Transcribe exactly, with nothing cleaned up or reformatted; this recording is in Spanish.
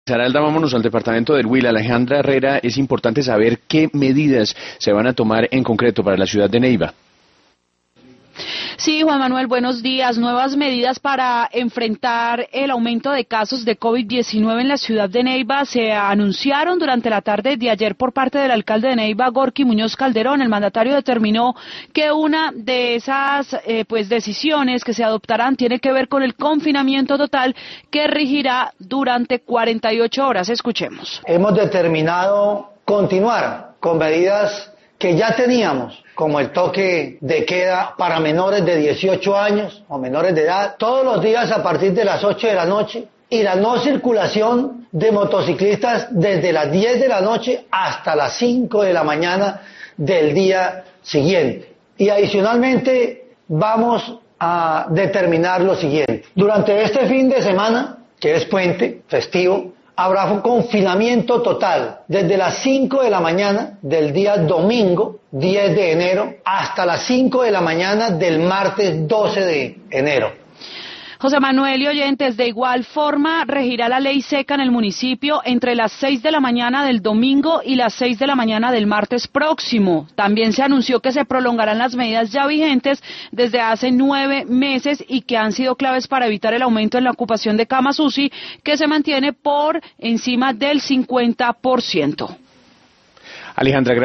Saralda, vámonos al departamento del Huila. Alejandra Herrera, es importante saber qué medidas se van a tomar en concreto para la ciudad de Neiva. Sí, Juan Manuel, buenos días. Nuevas medidas para enfrentar el aumento de casos de COVID diecinueve en la ciudad de Neiva se anunciaron durante la tarde de ayer por parte del alcalde de Neiva, Gorky Muñoz Calderón. El mandatario determinó que una de esas eh, pues decisiones que se adoptarán tiene que ver con el confinamiento total que regirá durante cuarenta y ocho horas. Escuchemos. Hemos determinado continuar con medidas que ya teníamos, como el toque de queda para menores de dieciocho años o menores de edad, todos los días a partir de las ocho de la noche, y la no circulación de motociclistas desde las diez de la noche hasta las cinco de la mañana del día siguiente. Y adicionalmente vamos a determinar lo siguiente. Durante este fin de semana, que es puente, festivo, habrá un confinamiento total desde las cinco de la mañana del día domingo diez de enero hasta las cinco de la mañana del martes doce de enero. José Manuel y oyentes, de igual forma regirá la ley seca en el municipio entre las seis de la mañana del domingo y las seis de la mañana del martes próximo. También se anunció que se prolongarán las medidas ya vigentes desde hace nueve meses y que han sido claves para evitar el aumento en la ocupación de camas U C I, que se mantiene por encima del cincuenta por ciento. Alejandra,